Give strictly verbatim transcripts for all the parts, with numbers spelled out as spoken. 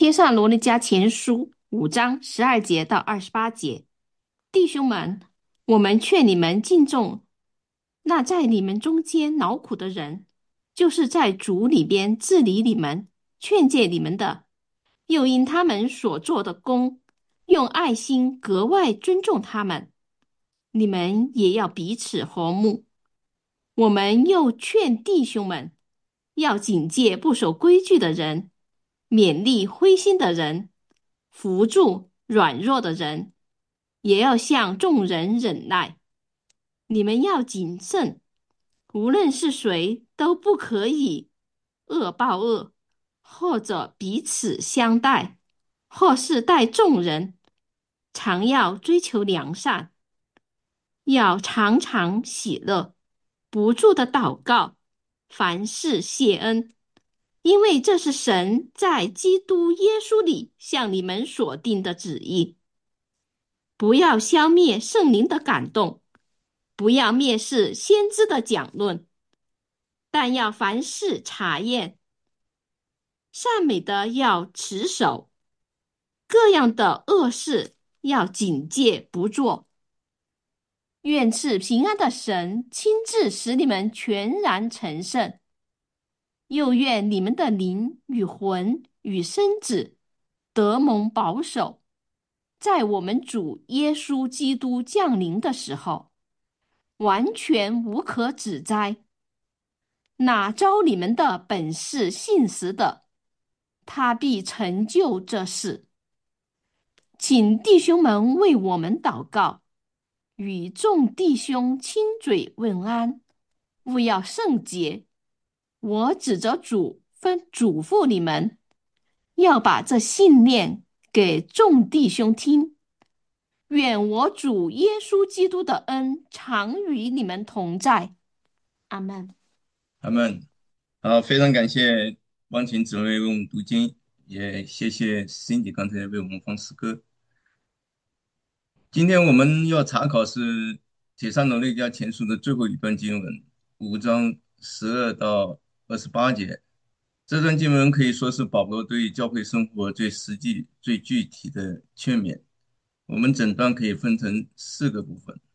帖撒罗尼迦前书五章十二节到二十八节，弟兄们，我们劝你们敬重那在你们中间劳苦的人，就是在主里边治理你们、劝诫你们的，又因他们所做的工，用爱心格外尊重他们。你们也要彼此和睦。我们又劝弟兄们，要警戒不守规矩的人，勉励灰心的人，扶助软弱的人，也要向众人忍耐。你们要谨慎，无论是谁，都不可以恶报恶，或者彼此相待，或是待众人，常要追求良善，要常常喜乐，不住的祷告，凡事谢恩，因为这是神在基督耶稣里向你们所定的旨意。不要消灭圣灵的感动，不要蔑视先知的讲论，但要凡事查验，善美的要持守，各样的恶事要警戒不做。愿赐平安的神亲自使你们全然成圣，又愿你们的灵与魂与身子得蒙保守，在我们主耶稣基督降临的时候，完全无可指摘。那招你们的本是信实的，他必成就这事。请弟兄们为我们祷告，与众弟兄亲嘴问安，勿要圣洁。我指着主吩嘱咐你们，要把这信念给众弟兄听。愿我主耶稣基督的恩常与你们同在。阿门。 他们好，非常感谢汪琴姊妹为我们读经，也谢谢 Cindy 刚才为我们放诗歌。今天我们要查考是《铁上罗内加前书》的最后一段经文，五章十二到二十八节。这段经文可以说是保罗对教会生活最实际、最具体的劝勉。我们整段可以分成四个部分。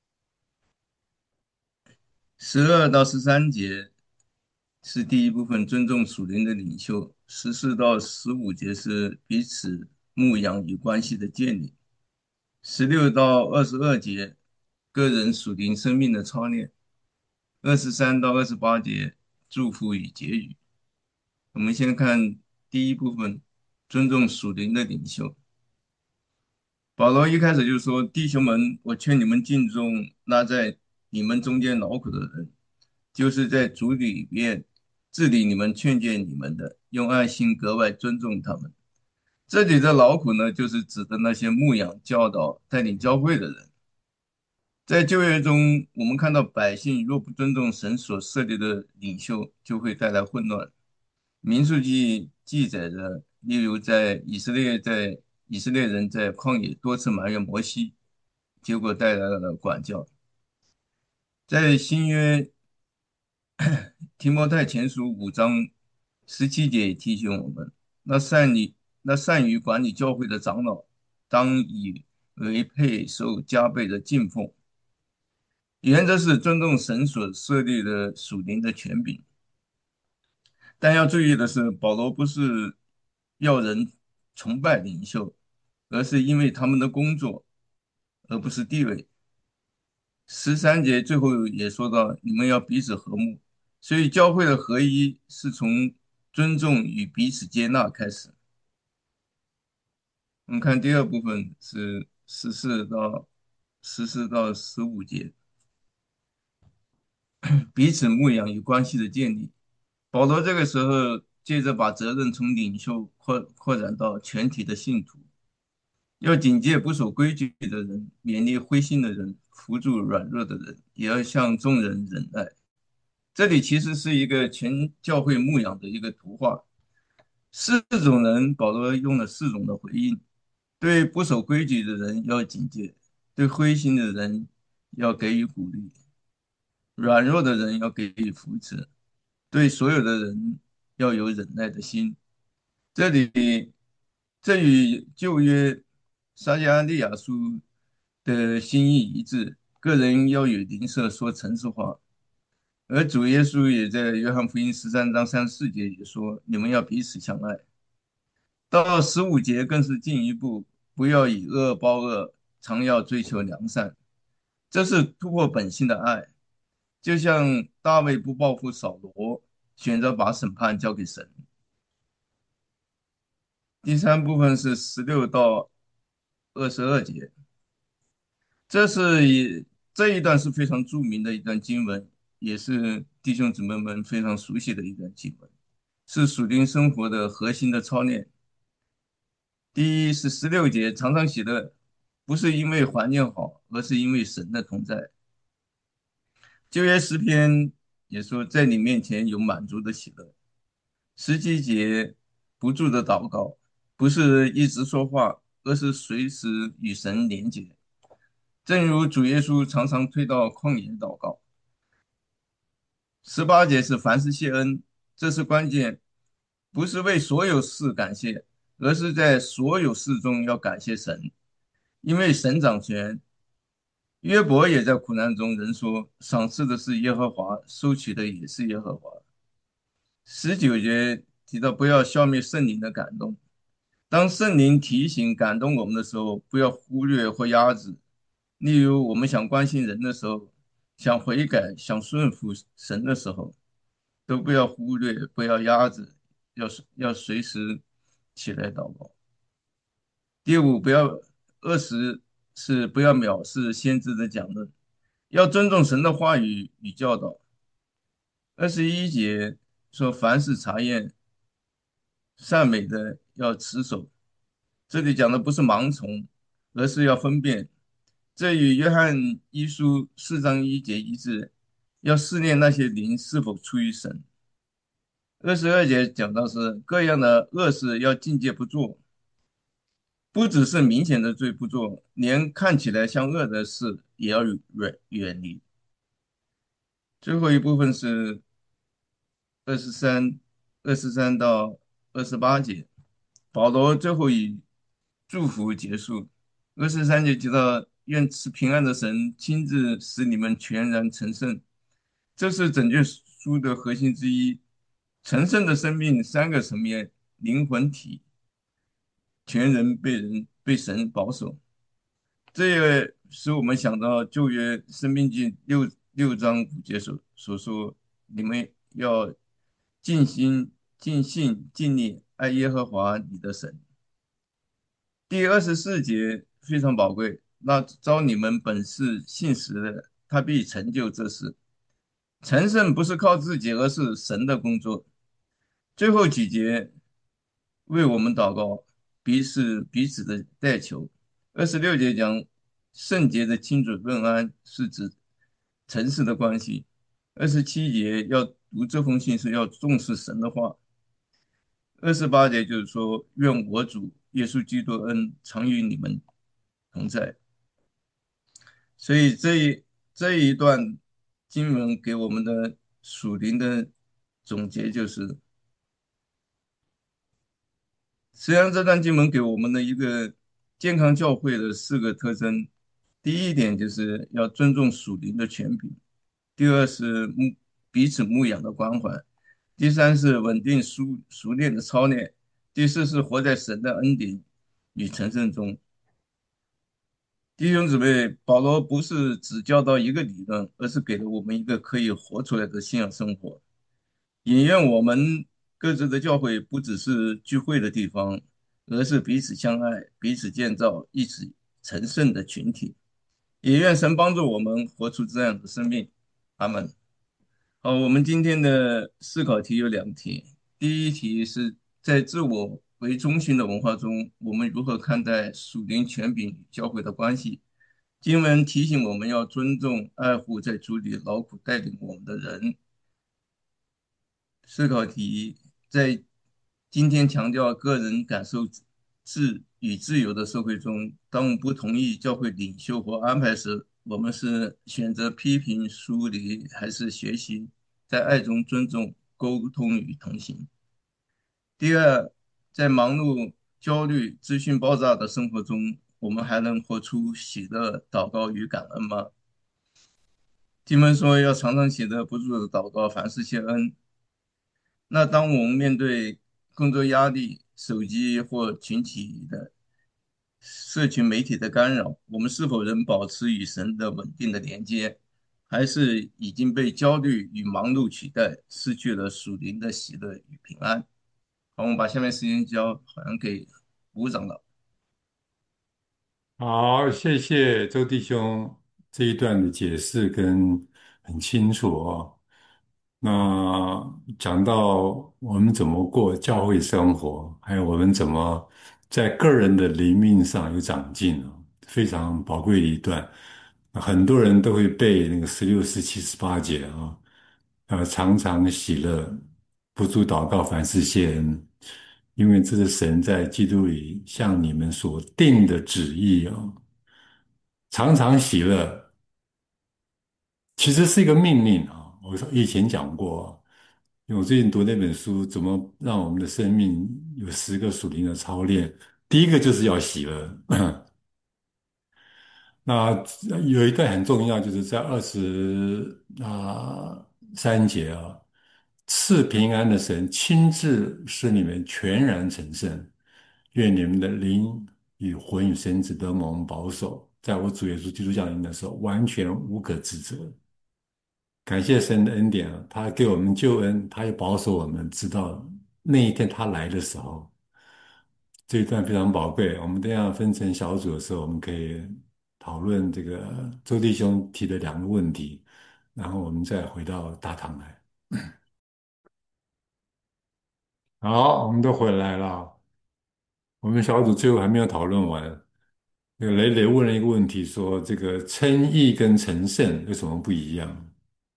十二到十三节是第一部分，尊重属灵的领袖；十四到十五节是彼此牧养与关系的建立；十六到二十二节，个人属灵生命的操练；二十三到二十八节，祝福与结语。我们先看第一部分，尊重属灵的领袖。保罗一开始就说：“弟兄们，我劝你们敬重那在你们中间劳苦的人，就是在主里面治理你们、劝诫你们的，用爱心格外尊重他们。”这里的劳苦呢，就是指的那些牧养、教导、带领教会的人。在旧约中，我们看到百姓若不尊重神所设立的领袖，就会带来混乱。民数记记载着，例如在以色列在以色列人在旷野多次埋怨摩西，结果带来了管教。在新约提摩太前书五章十七节也提醒我们，那善于那善于管理教会的长老，当以为配受加倍的敬奉。原则是尊重神所设立的属灵的权柄。但要注意的是，保罗不是要人崇拜领袖，而是因为他们的工作，而不是地位。十三节最后也说到，你们要彼此和睦。所以教会的合一是从尊重与彼此接纳开始。我们看第二部分是十四到十四到十五节，彼此牧养与关系的建立。保罗这个时候接着把责任从领袖扩扩展到全体的信徒，要警戒不守规矩的人，勉励灰心的人，扶助软弱的人，也要向众人忍耐。这里其实是一个全教会牧养的一个图画。四种人，保罗用了四种的回应：对不守规矩的人要警戒，对灰心的人要给予鼓励，软弱的人要给予扶持，对所有的人要有忍耐的心。这里这与旧约撒迦利亚书的心意一致，个人要与邻舍说诚实话。而主耶稣也在约翰福音十三章三十四节也说：“你们要彼此相爱。”到十五节更是进一步，不要以恶报恶，常要追求良善。这是突破本性的爱，就像大卫不报复扫罗，选择把审判交给神。第三部分是十六到二十二节，这是一这一段是非常著名的一段经文，也是弟兄姊妹们非常熟悉的一段经文，是属灵生活的核心的操练。第一是十六节，常常喜乐，不是因为环境好，而是因为神的同在。旧约诗篇也说，在你面前有满足的喜乐。十七节不住的祷告，不是一直说话，而是随时与神连结。正如主耶稣常常推到旷野祷告。十八节是凡事谢恩，这是关键，不是为所有事感谢，而是在所有事中要感谢神，因为神掌权。约伯也在苦难中，人说赏赐的是耶和华，收取的也是耶和华。十九节提到不要消灭圣灵的感动，当圣灵提醒感动我们的时候，不要忽略或压制。例如，我们想关心人的时候，想悔改、想顺服神的时候，都不要忽略，不要压制，要要随时起来祷告。第五，不要二十是不要藐视先知的讲论，要尊重神的话语与教导。二十一节说，凡是查验善美的要持守。这里讲的不是盲从，而是要分辨。这与约翰一书四章一节一致，要试炼那些灵是否出于神。二十二节讲到是各样的恶事要境界不做，不只是明显的罪不做，连看起来像恶的事也要远远离。最后一部分是二十三、二十三到二十八节，保罗最后以祝福结束。二十三节提到，愿赐平安的神亲自使你们全然成圣，这是整卷书的核心之一。成圣的生命三个层面：灵魂体、全人被人被神保守。这也使我们想到旧约生命记六六章五节所所说：你们要尽心、尽性、尽力爱耶和华你的神。第二十四节非常宝贵，那招你们本是信实的，他必成就这事。成圣不是靠自己，而是神的工作。最后几节为我们祷告，彼此彼此的代求。二十六节讲圣洁的亲嘴问安，是指诚实的关系。二十七节要读这封信是要重视神的话。二十八节就是说，愿我主耶稣基督恩常与你们同在。所以这一这一段经文给我们的属灵的总结就是，实际上这段经文给我们的一个健康教会的四个特征。第一点就是要尊重属灵的权柄，第二是牧彼此牧养的关怀，第三是稳定熟熟练的操练，第四是活在神的恩典与成圣中。弟兄姊妹，保罗不是只教导一个理论，而是给了我们一个可以活出来的信仰生活。也愿我们各自的教会不只是聚会的地方，而是彼此相爱、彼此建造、一起成圣的群体。也愿神帮助我们活出这样的生命。阿门。好，我们今天的思考题有两题。第一题是在自我为中心的文化中，我们如何看待属灵权柄与教会的关系？经文提醒我们要尊重、爱护在主里劳苦带领我们的人。思考题：在今天强调个人感受自与自由的社会中，当我们不同意教会领袖或安排时，我们是选择批评、疏离，还是学习在爱中尊重、沟通与同行？第二，在忙碌焦虑、资讯爆炸的生活中，我们还能活出喜乐、祷告与感恩吗？经文说要常常喜乐，不住的祷告，凡事谢恩。那当我们面对工作压力、手机或群体的社群媒体的干扰，我们是否仍保持与神的稳定的连接，还是已经被焦虑与忙碌取代，失去了属灵的喜乐与平安？好，我们把下面时间交还给吴长老。 好，谢谢周弟兄这一段的解释跟很清楚哦。那讲到我们怎么过教会生活，还有我们怎么在个人的灵命上有长进哦，非常宝贵的一段。很多人都会背那个十六、十七、十八节啊，呃，常常喜乐，不住祷告，凡事谢恩，因为这是神在基督里向你们所定的旨意啊。常常喜乐，其实是一个命令啊。我说以前讲过，因为我最近读那本书，怎么让我们的生命有十个属灵的操练。第一个就是要喜乐。那有一段很重要，就是在二十啊三节啊，赐平安的神亲自使你们全然成圣，愿你们的灵与魂与身子得蒙保守，在我主耶稣基督降临的时候，完全无可指责。感谢神的恩典啊，他给我们救恩，他也保守我们，直到那一天他来的时候。这一段非常宝贵。我们等一下分成小组的时候，我们可以讨论这个周弟兄提的两个问题，然后我们再回到大堂来。好，我们都回来了。我们小组最后还没有讨论完。那个雷雷问了一个问题，说这个称义跟成圣有什么不一样？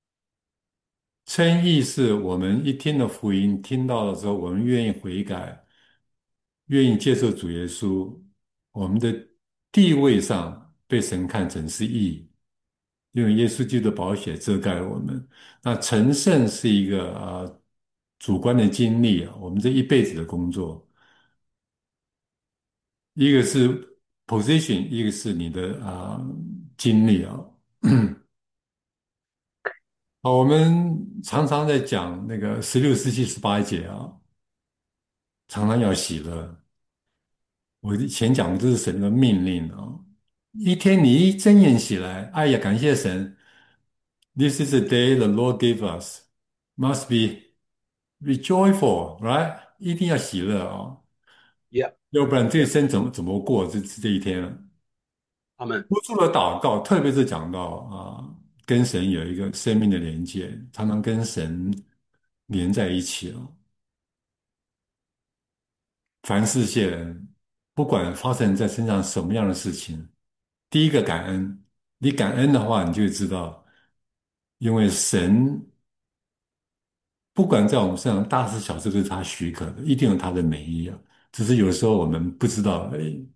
称义是我们一听了福音，听到了之后，我们愿意悔改，愿意接受主耶稣，我们的地位上被神看成是义，因为耶稣基督的宝血遮盖了我们。那成圣是一个呃主观的经历啊，我们这一辈子的工作，一个是 position，一个是你的啊、呃经历啊。好，我们常常在讲那个十六、十七、十八节啊，常常要喜乐。我以前讲的这是神的命令啊，一天你一睁眼起来，哎呀，感谢神，This is the day the Lord gave us, must be be joyful, right？一定要喜乐啊， Yeah, 要不然这一 yeah. 生怎么怎么过这这一天啊？ 阿门。 不住的祷告，特别是讲到啊，跟神有一个生命的连接，常常跟神连在一起啊。凡事谢恩，不管发生在身上什么样的事情，第一个感恩。你感恩的话，你就会知道，因为神不管在我们身上大事小事都是他许可的，一定有他的美意啊。只是有时候我们不知道而已。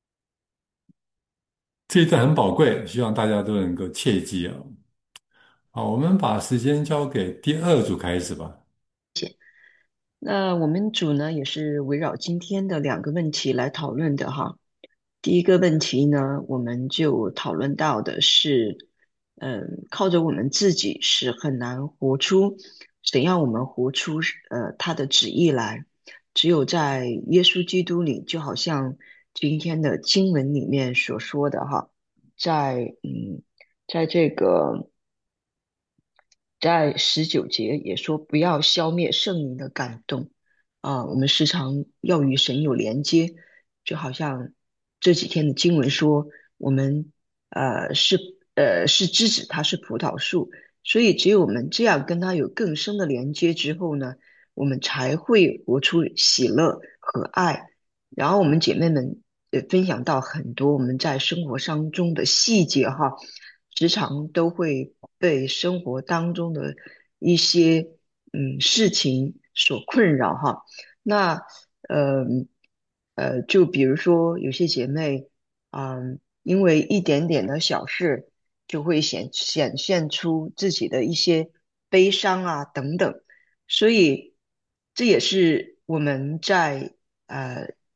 这一段很宝贵，希望大家都能够切记啊。好，我们把时间交给第二组开始吧。 那我们组呢也是围绕今天的两个问题来讨论的哈。第一个问题呢，我们就讨论到的是，嗯，靠着我们自己是很难活出怎样我们活出呃他的旨意来，只有在耶稣基督里，就好像今天的经文里面所说的哈，在嗯，在这个。在十九节也说不要消灭圣灵的感动啊，我们时常要与神有连接，就好像这几天的经文说，我们呃是呃是枝子，它是葡萄树，所以只有我们这样跟他有更深的连接之后呢，我们才会活出喜乐和爱。然后我们姐妹们也分享到很多我们在生活当中的细节哈。时常都会被生活当中的一些嗯事情所困扰哈。那呃呃，就比如说有些姐妹，嗯，因为一点点的小事，就会显显现出自己的一些悲伤啊等等，所以这也是我们在呃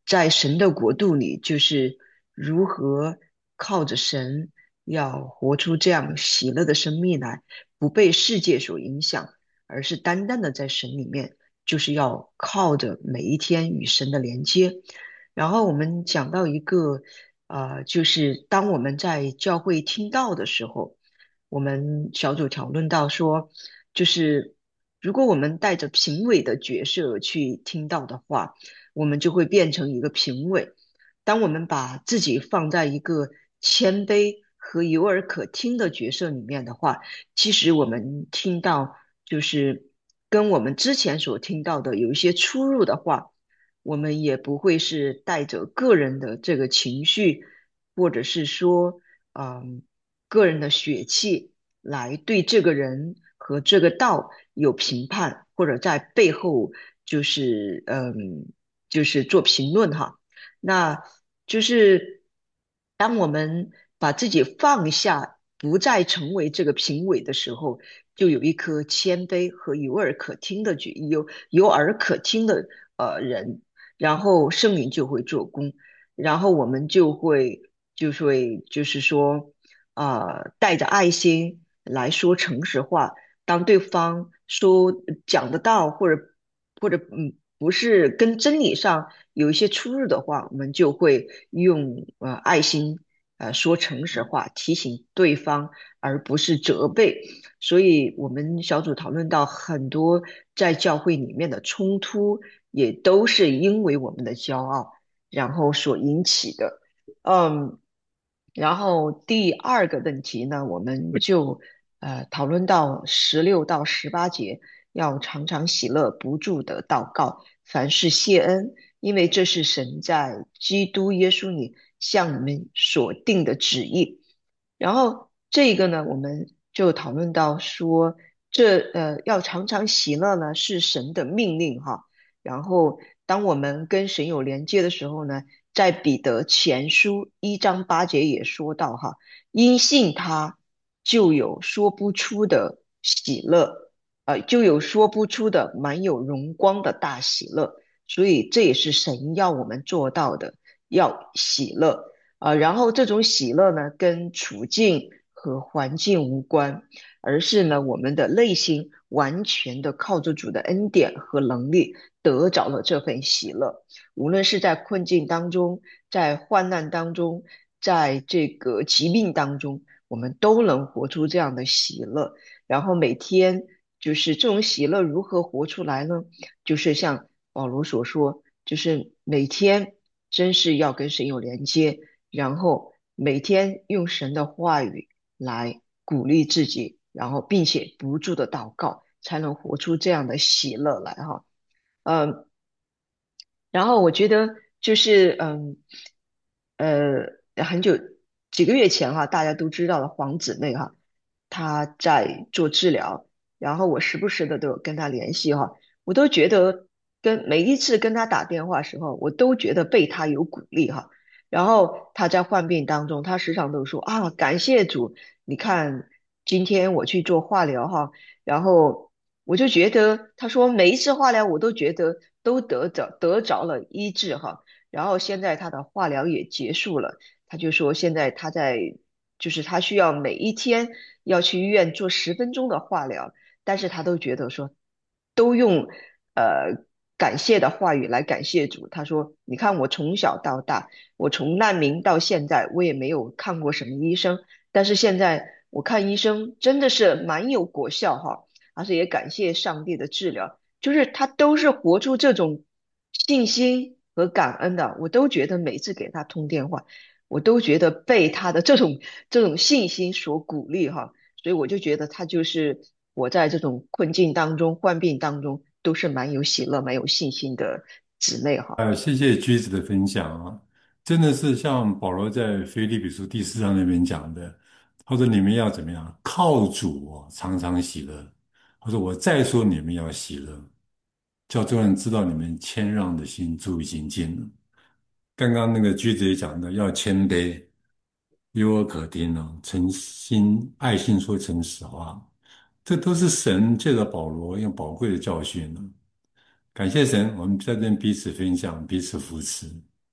在神的国度里，就是如何靠着神，要活出这样喜乐的生命来，不被世界所影响，而是单单的在神里面，就是要靠着每一天与神的连接。然后我们讲到一个，呃，就是当我们在教会听到的时候，我们小组讨论到说，就是如果我们带着评委的角色去听到的话，我们就会变成一个评委。当我们把自己放在一个谦卑和有耳可听的角色里面的话，其实我们听到就是跟我们之前所听到的有一些出入的话，我们也不会是带着个人的这个情绪，或者是说，嗯，个人的血气来对这个人和这个道有评判，或者在背后就是嗯，就是做评论哈。那就是当我们把自己放下，不再成为这个评委的时候，就有一颗谦卑和有耳可听的觉，有有耳可听的呃人，然后圣灵就会做工，然后我们就会就会就是说，呃，带着爱心来说诚实话。当对方说讲得到或者或者嗯不是跟真理上有一些出入的话，我们就会用呃爱心呃说诚实话，提醒对方，而不是责备。所以我们小组讨论到很多在教会里面的冲突，也都是因为我们的骄傲，然后所引起的。嗯，然后第二个问题呢，我们就呃讨论到十六到十八节，要常常喜乐，不住的祷告，凡事谢恩，因为这是神在基督耶稣里向你们所定的旨意。然后这个呢，我们就讨论到说，这呃要常常喜乐呢是神的命令哈。然后当我们跟神有连接的时候呢，在彼得前书一章八节也说到哈，因信他就有说不出的喜乐，呃，就有说不出的满有荣光的大喜乐。所以这也是神要我们做到的，要喜乐。啊，然后这种喜乐呢，跟处境和环境无关，而是呢，我们的内心完全的靠着主的恩典和能力，得着了这份喜乐。无论是在困境当中，在患难当中，在这个疾病当中，我们都能活出这样的喜乐。然后每天就是这种喜乐如何活出来呢？就是像保罗所说，就是每天真是要跟神有连接。然后每天用神的话语来鼓励自己，然后并且不住的祷告，才能活出这样的喜乐来哈。嗯，然后我觉得就是嗯呃很久几个月前哈，大家都知道的黄姊妹哈，她在做治疗，然后我时不时的都有跟她联系哈，我都觉得跟每一次跟她打电话时候，我都觉得被她有鼓励哈。然后她在患病当中，她时常都说啊，感谢主，你看今天我去做化疗哈，然后我就觉得，他说每一次化疗我都觉得都得着得着了医治哈，然后现在他的化疗也结束了，他就说现在他在就是他需要每一天要去医院做十分钟的化疗，但是他都觉得说都用呃感谢的话语来感谢主。他说你看我从小到大，我从难民到现在，我也没有看过什么医生，但是现在我看医生真的是蛮有果效哈。而且也感谢上帝的治疗，就是他都是活出这种信心和感恩的。我都觉得每次给他通电话，我都觉得被他的这种这种信心所鼓励哈，所以我就觉得他就是我在这种困境当中、患病当中，都是蛮有喜乐、蛮有信心的姊妹哈。 呃，谢谢橘子的分享啊，真的是像保罗在腓立比书第四章那边讲的，他说你们要怎么样？靠主哦，常常喜乐。他说我再说你们要喜乐，叫众人知道你们谦让的心足已经尽了。刚刚那个句子也讲的，要谦卑，有耳可听呢，诚心爱心说诚实话，这都是神借着保罗用宝贵的教训呢。感谢神，我们在这边彼此分享，彼此扶持。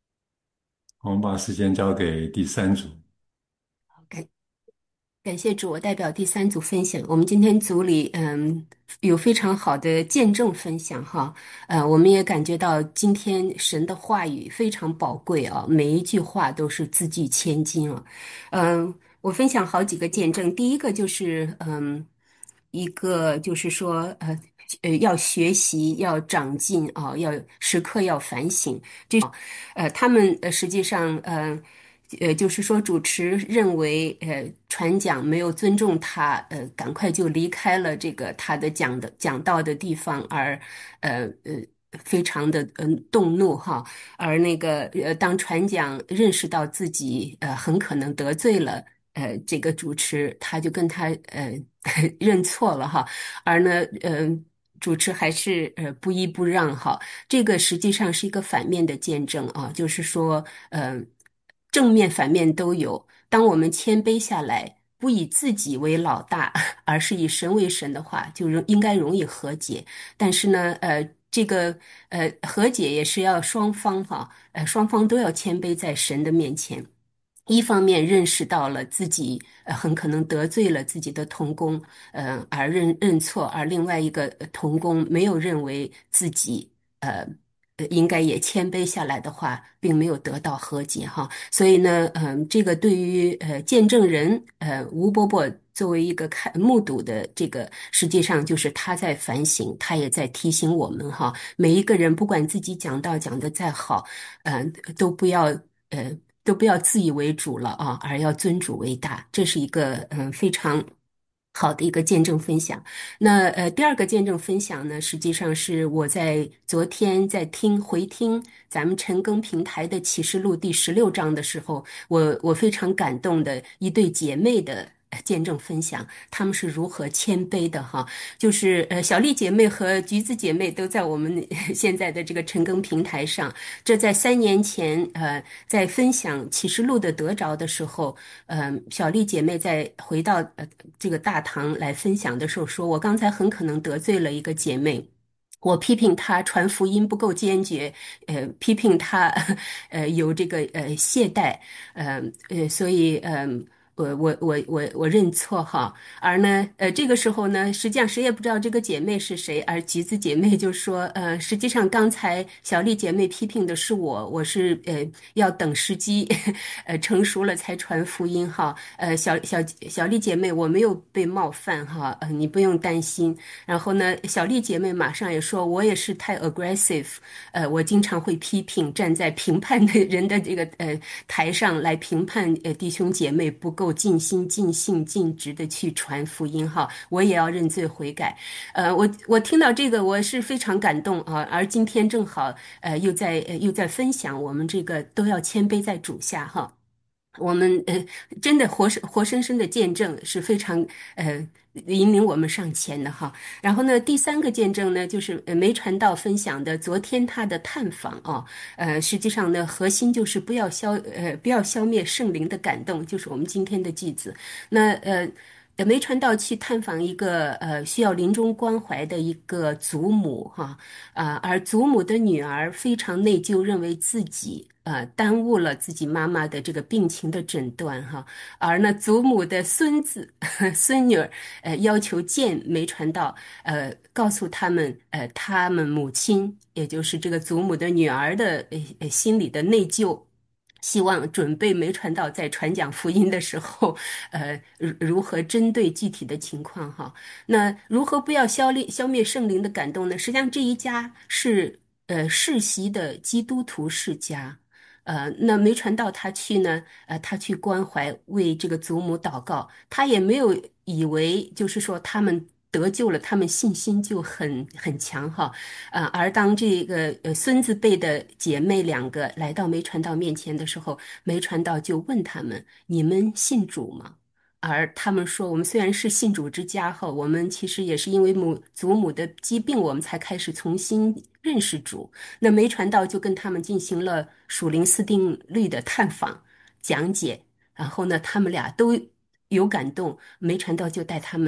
我们把时间交给第三组。 感感谢主，我代表第三组分享。我们今天组里，嗯，有非常好的见证分享哈，呃，我们也感觉到今天神的话语非常宝贵啊，每一句话都是字句千金啊。嗯，我分享好几个见证，第一个就是，嗯，一个就是说，呃。呃，要学习，要长进啊，要时刻要反省。呃，他们呃实际上呃呃就是说主持认为呃传讲没有尊重他，呃赶快就离开了这个他的讲的讲道的地方，而呃呃。非常的嗯动怒哈，而那个呃，当传讲认识到自己呃很可能得罪了呃这个主持，他就跟他呃认错了哈，而呢呃主持还是呃不依不让哈，这个实际上是一个反面的见证啊，就是说，呃，正面反面都有。当我们谦卑下来，不以自己为老大，而是以神为神的话，就容应该容易和解。但是呢，呃，这个呃和解也是要双方哈，呃，双方都要谦卑在神的面前。一方面认识到了自己呃很可能得罪了自己的同工，呃而认认错，而另外一个呃同工没有认为自己呃呃应该也谦卑下来的话，并没有得到和解哈。所以呢，嗯、这个对于呃见证人呃吴伯伯作为一个看目睹的这个，实际上就是他在反省，他也在提醒我们哈，每一个人不管自己讲道讲得再好，嗯、都不要呃。都不要自以为主了啊，而要尊主为大，这是一个嗯非常好的一个见证分享。那呃第二个见证分享呢，实际上是我在昨天在听回听咱们陈更平台的启示录第十六章的时候，我我非常感动的一对姐妹的。见证分享，她们是如何谦卑的哈，就是呃，小丽姐妹和橘子姐妹都在我们现在的这个陈更平台上。这在三年前，呃，在分享启示录的得着的时候，呃，小丽姐妹在回到呃这个大堂来分享的时候说，我刚才很可能得罪了一个姐妹。我批评他传福音不够坚决，呃，批评他，呃，有这个呃懈怠，呃呃，所以呃，我我我我我认错哈。而呢，呃，这个时候呢，实际上谁也不知道这个姐妹是谁，而橘子姐妹就说，呃，实际上刚才小丽姐妹批评的是我，我是呃要等时机，呃成熟了才传福音哈。呃，小小小丽姐妹，我没有被冒犯哈，呃，你不用担心。然后呢，小丽姐妹马上也说，我也是太 aggressive，呃，我经常会批评，站在评判的人的这个呃台上来评判呃弟兄姐妹不够尽心尽性尽职的去传福音哈，我也要认罪悔改。呃，我我听到这个我是非常感动啊，而今天正好呃又在呃又在分享我们这个都要谦卑在主下哈。我们呃，真的活生活生生的见证是非常呃引领我们上前的哈。然后呢，第三个见证呢，就是呃梅传道分享的昨天他的探访啊，呃，实际上呢，核心就是不要消呃不要消灭圣灵的感动，就是我们今天的句子。那呃。呃梅传道去探访一个呃需要临终关怀的一个祖母哈，啊、而祖母的女儿非常内疚，认为自己呃耽误了自己妈妈的这个病情的诊断哈，而呢祖母的孙子孙女儿呃要求见梅传道，呃告诉他们呃他们母亲也就是这个祖母的女儿的呃呃心里的内疚。希望准备没传道在传讲福音的时候，呃，如如何针对具体的情况哈？那如何不要消灭消灭圣灵的感动呢？实际上这一家是呃世袭的基督徒世家，呃，那没传道他去呢，呃，他去关怀为这个祖母祷告，他也没有以为就是说他们得救了，他们信心就很很强哈。呃，而当这个呃孙子辈的姐妹两个来到梅传道面前的时候，梅传道就问他们：“你们信主吗？”而他们说：“我们虽然是信主之家哈，我们其实也是因为母祖母的疾病，我们才开始重新认识主。”那梅传道就跟他们进行了属灵四定律的探访讲解，然后呢，他们俩都有感动，梅传道就带他们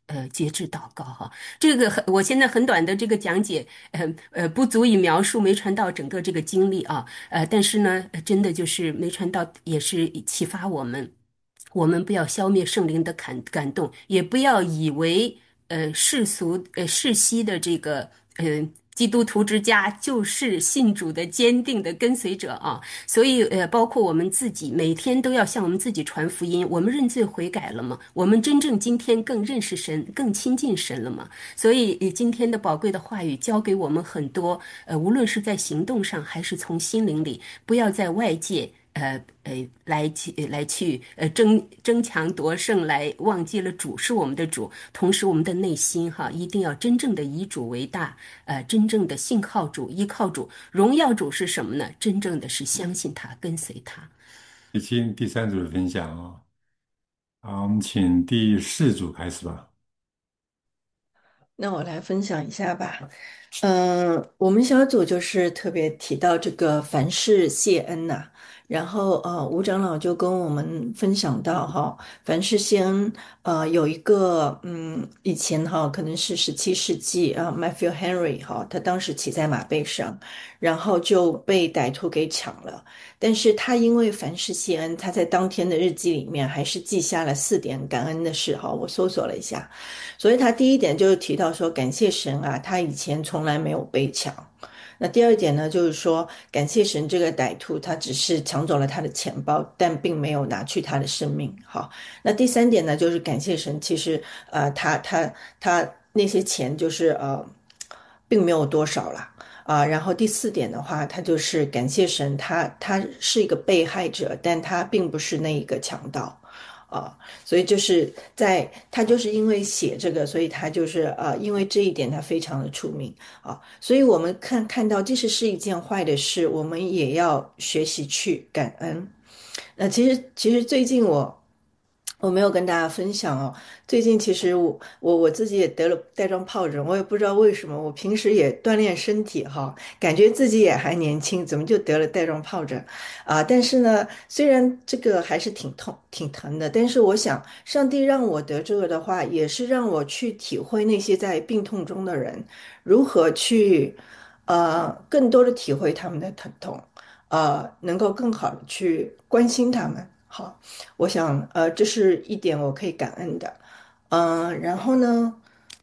呃节制祷告哈。这个很，我现在很短的这个讲解，呃呃，不足以描述梅传道整个这个经历啊，呃，但是呢，呃真的就是梅传道也是启发我们，我们不要消灭圣灵的感感动，也不要以为呃世俗呃世袭的这个呃。基督徒之家就是信主的坚定的跟随者啊，所以呃，包括我们自己，每天都要向我们自己传福音。我们认罪悔改了吗？我们真正今天更认识神，更亲近神了吗？所以呃今天的宝贵的话语教给我们很多，呃，无论是在行动上，还是从心灵里，不要在外界。呃呃，来去来去呃争争强夺胜，来忘记了主是我们的主，同时我们的内心哈一定要真正的以主为大，呃，真正的信靠主，依靠主，荣耀主是什么呢？真正的是相信他，跟随他。 已经第三组的分享哦。好，我们请第四组开始吧。 那我来分享一下吧。嗯，我们小组就是特别提到这个凡事谢恩呐、然后呃，吴长老就跟我们分享到哈，凡事谢恩，呃，有一个嗯，以前哈可能是十七世纪啊，Matthew Henry 哈，他当时骑在马背上，然后就被歹徒给抢了，但是他因为凡事谢恩，他在当天的日记里面还是记下了四点感恩的事哈，我搜索了一下。所以他第一点就是提到说，感谢神啊，他以前从来没有被抢。那第二点呢，就是说感谢神，这个歹徒他只是抢走了他的钱包，但并没有拿去他的生命。好，那第三点呢，就是感谢神，其实呃，他他他那些钱就是呃，并没有多少啦。啊，然后第四点的话，他就是感谢神，他他是一个被害者，但他并不是那一个强盗。啊，所以就是在他就是因为写这个，所以他就是呃，因为这一点他非常的出名啊，所以我们看看到，即使是一件坏的事，我们也要学习去感恩。那其实其实最近我我没有跟大家分享哦，最近其实我我我自己也得了带状疱疹，我也不知道为什么，我平时也锻炼身体哈，感觉自己也还年轻，怎么就得了带状疱疹啊？但是呢，虽然这个还是挺痛挺疼的，但是我想上帝让我得这个的话，也是让我去体会那些在病痛中的人如何去呃更多的体会他们的疼痛。呃，能够更好的去关心他们。好，我想呃，这是一点我可以感恩的。嗯、呃然后呢，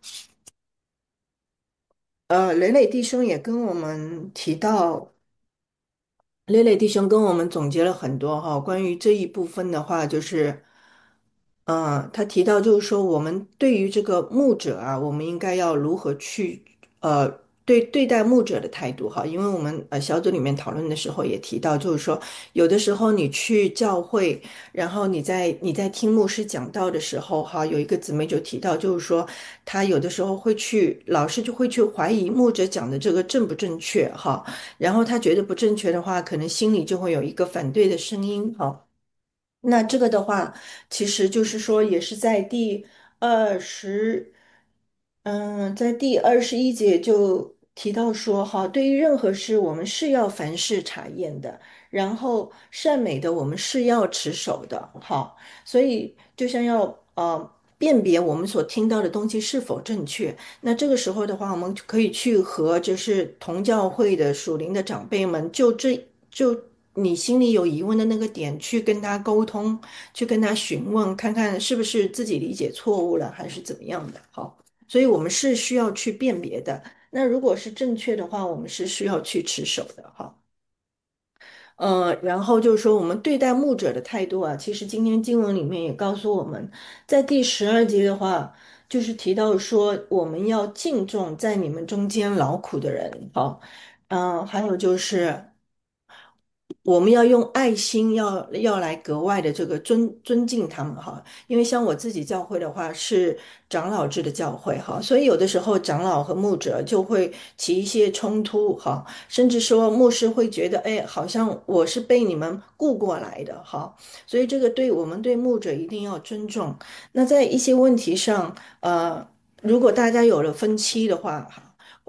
呃，磊磊弟兄也跟我们提到，磊磊弟兄跟我们总结了很多哈，关于这一部分的话，就是。嗯，他提到就是说，我们对于这个牧者啊，我们应该要如何去呃对对待牧者的态度哈，因为我们呃小组里面讨论的时候也提到，就是说有的时候你去教会，然后你在你在听牧师讲道的时候哈，有一个姊妹就提到，就是说他有的时候会去，老师就会去怀疑牧者讲的这个正不正确哈，然后他觉得不正确的话，可能心里就会有一个反对的声音哈。那这个的话，其实就是说，也是在第二十，嗯，在第二十一节就提到说，哈，对于任何事，我们是要凡事查验的，然后善美的，我们是要持守的，哈，所以就像要呃辨别我们所听到的东西是否正确。那这个时候的话，我们可以去和就是同教会的属灵的长辈们，就这就你心里有疑问的那个点，去跟他沟通，去跟他询问，看看是不是自己理解错误了，还是怎么样的。好，所以我们是需要去辨别的。那如果是正确的话，我们是需要去持守的。哈。呃，然后就是说，我们对待牧者的态度啊，其实今天经文里面也告诉我们，在第十二节的话，就是提到说，我们要敬重在你们中间劳苦的人。好，嗯、还有就是。我们要用爱心要，要来格外的这个尊尊敬他们哈，因为像我自己教会的话是长老制的教会哈，所以有的时候长老和牧者就会起一些冲突哈，甚至说牧师会觉得，哎，好像我是被你们雇过来的哈，所以这个对我们对牧者一定要尊重。那在一些问题上，呃，如果大家有了分歧的话，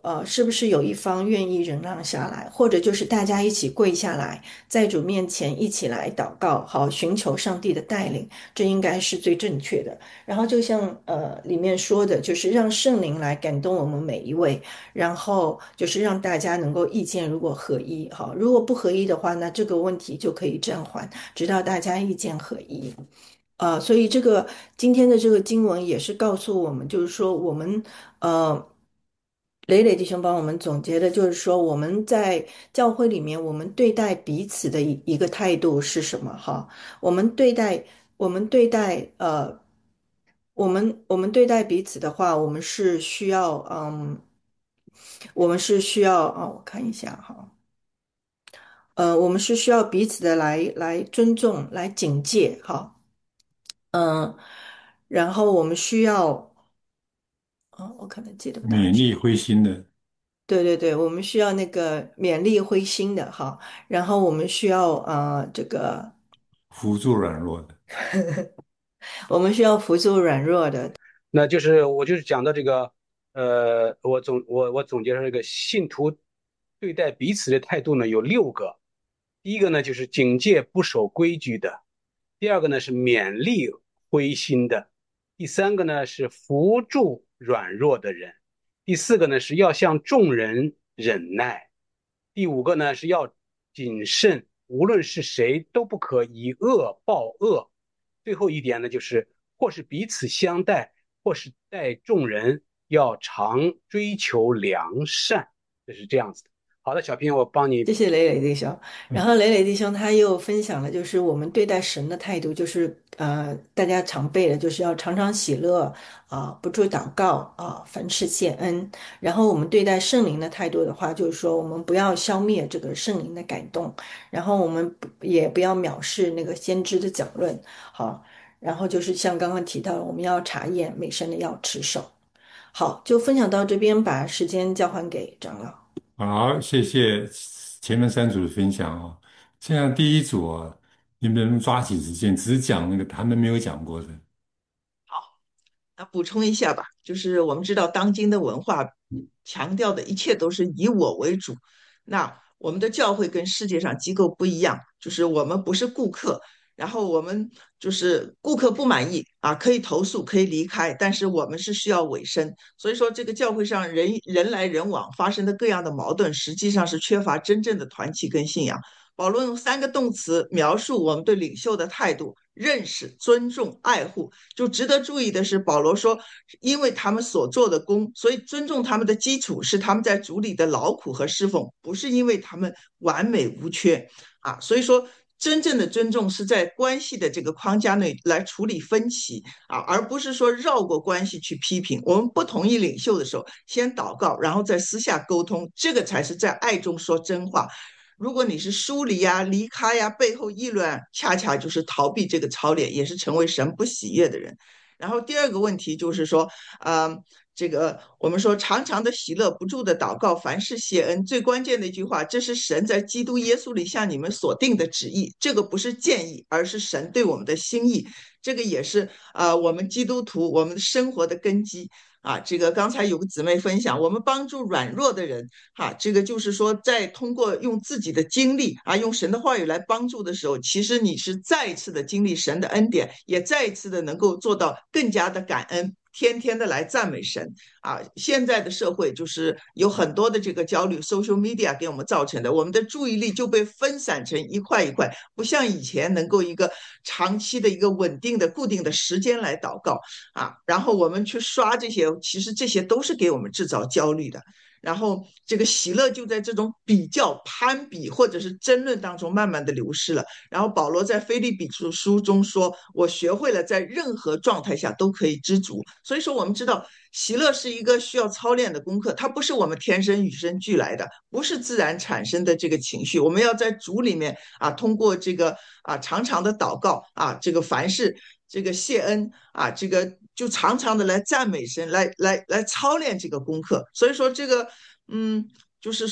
呃，是不是有一方愿意忍让下来，或者就是大家一起跪下来，在主面前一起来祷告，好，寻求上帝的带领，这应该是最正确的。然后就像呃里面说的，就是让圣灵来感动我们每一位，然后就是让大家能够意见如果合一，好，如果不合一的话，那这个问题就可以暂缓，直到大家意见合一。呃，所以这个今天的这个经文也是告诉我们，就是说我们呃，磊磊弟兄帮我们总结的，就是说我们在教会里面，我们对待彼此的一一个态度是什么？哈，我们对待我们对待呃，我们我们对待彼此的话，我们是需要嗯，我们是需要啊、我看一下哈。呃，我们是需要彼此的来来尊重、来警戒，哈，嗯，然后我们需要，哦，我可能记得不大清， 勉励灰心的， 对对对，我们需要那个勉励灰心的，哈，然后我们需要呃这个， 扶助软弱的。 我们需要扶助软弱的， 那就是我就是讲到这个，呃，我总我我总结出这个信徒对待彼此的态度呢有六个。第一个呢就是警戒不守规矩的，第二个呢是勉励灰心的，第三个呢是扶助软弱的人，第四个呢是要向众人忍耐，第五个呢是要谨慎，无论是谁都不可以恶报恶。最后一点呢就是或是彼此相待，或是待众人要常追求良善，这是这样子的。好的，小平，我帮你。 谢谢磊磊弟兄。然嗯， 后磊磊弟兄他又分享了，就是我们对待神的态度，就是呃，大家常背的，就是要常常喜乐啊、不住祷告啊、凡事谢恩。然后我们对待圣灵的态度的话，就是说我们不要消灭这个圣灵的感动，然后我们不也不要藐视那个先知的讲论。好，然后就是像刚刚提到的，我们要查验每生的要持守。好，就分享到这边，把时间交还给长老。 好，谢谢前面三组的分享哦。现在第一组啊，你们能抓紧时间，只是讲那个他们没有讲过的。 那补充一下吧，就是我们知道当今的文化强调的一切都是以我为主。那我们的教会跟世界上机构不一样，就是我们不是顾客，然后我们就是顾客不满意啊，可以投诉，可以离开，但是我们是需要委身。所以说，这个教会上人人来人往发生的各样的矛盾，实际上是缺乏真正的团契跟信仰。保罗用三个动词描述我们对领袖的态度：认识、尊重、爱护。就值得注意的是，保罗说，因为他们所做的功，所以尊重他们的基础是他们在主里的劳苦和侍奉，不是因为他们完美无缺啊。所以说，真正的尊重是在关系的这个框架内来处理分歧啊，而不是说绕过关系去批评。我们不同意领袖的时候，先祷告，然后再私下沟通，这个才是在爱中说真话。如果你是疏离呀、离开呀、背后议论，恰恰就是逃避这个操练，也是成为神不喜悦的人。然后第二个问题就是说，呃，这个我们说常常的喜乐，不住的祷告，凡事谢恩。最关键的一句话，这是神在基督耶稣里向你们所定的旨意。这个不是建议，而是神对我们的心意。这个也是呃我们基督徒我们生活的根基。啊，这个刚才有个姊妹分享，我们帮助软弱的人，哈、啊，这个就是说，在通过用自己的经历啊，用神的话语来帮助的时候，其实你是再一次的经历神的恩典，也再一次的能够做到更加的感恩，天天的来赞美神啊。现在的社会就是有很多的这个焦虑 ，social media 给我们造成的，我们的注意力就被分散成一块一块，不像以前能够一个长期的一个稳定的固定的时间来祷告啊，然后我们去刷这些，其实这些都是给我们制造焦虑的。然后这个喜乐就在这种比较、攀比或者是争论当中慢慢的流失了。然后保罗在腓立比书中说：“我学会了在任何状态下都可以知足。”所以说，我们知道喜乐是一个需要操练的功课，它不是我们天生与生俱来的，不是自然产生的这个情绪。我们要在主里面啊，通过这个啊长长的祷告啊，这个凡事这个谢恩啊，这个就常常的来赞美神，来来来操练这个功课。所以说这个，嗯，就是说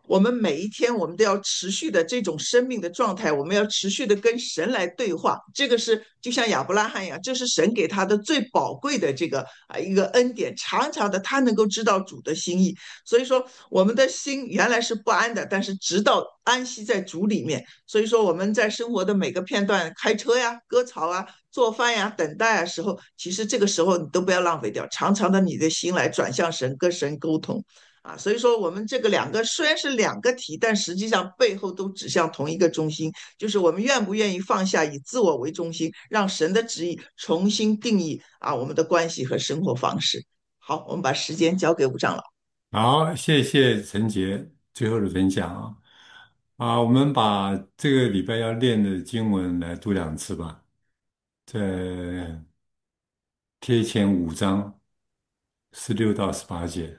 我们每一天我们都要持续的这种生命的状态，我们要持续的跟神来对话。这个是就像亚伯拉罕一样，这是神给他的最宝贵的这个啊一个恩典，常常的他能够知道主的心意。所以说，我们的心原来是不安的，但是直到安息在主里面。所以说，我们在生活的每个片段，开车呀、割草啊、做饭呀、等待啊时候，其实这个时候你都不要浪费掉，常常的你的心来转向神，跟神沟通。啊，所以说我们这个两个虽然是两个题，但实际上背后都指向同一个中心，就是我们愿不愿意放下以自我为中心，让神的旨意重新定义啊我们的关系和生活方式。好，我们把时间交给吴长老。 好，谢谢陈杰最后的分享啊。啊，我们把这个礼拜要练的经文来读两次吧，在贴前五章十六到十八节。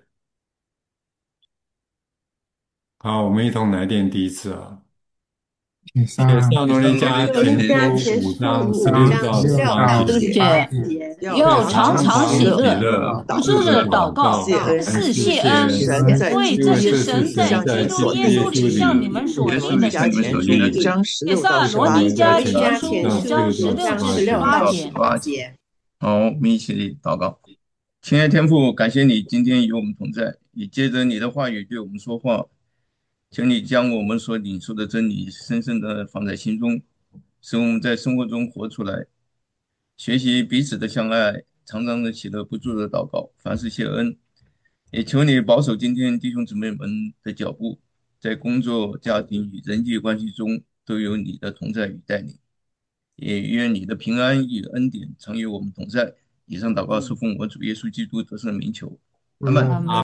好，我们一同来念第一次啊。 以帖上撒罗尼迦罗尼前迦前书五章十书五六章十到十六到八节， 十八节节， 要要常常常喜喜乐， 乐， 不住的祷告， 谢恩， 是谢谢恩， 神在因为基督这是耶稣神在基督耶稣里向你们所耶立的稣里向你们旨所立的意。 一章十帖六到撒罗尼十八节。 迦罗尼迦前书五前书章十五章六至十十六到八节。 十八节。 好，我们一起祷告。亲爱的天父，感谢你今天与我们同在，也借着你的话语对我们说话，请你将我们所领受的真理深深的放在心中，使我们在生活中活出来，学习彼此的相爱，常常的喜乐，不住的祷告，凡事谢恩。也求你保守今天弟兄姊妹们的脚步，在工作、家庭与人际关系中都有你的同在与带领。也愿你的平安与恩典常与我们同在。以上祷告是奉我主耶稣基督得胜的名求，阿门。 阿门。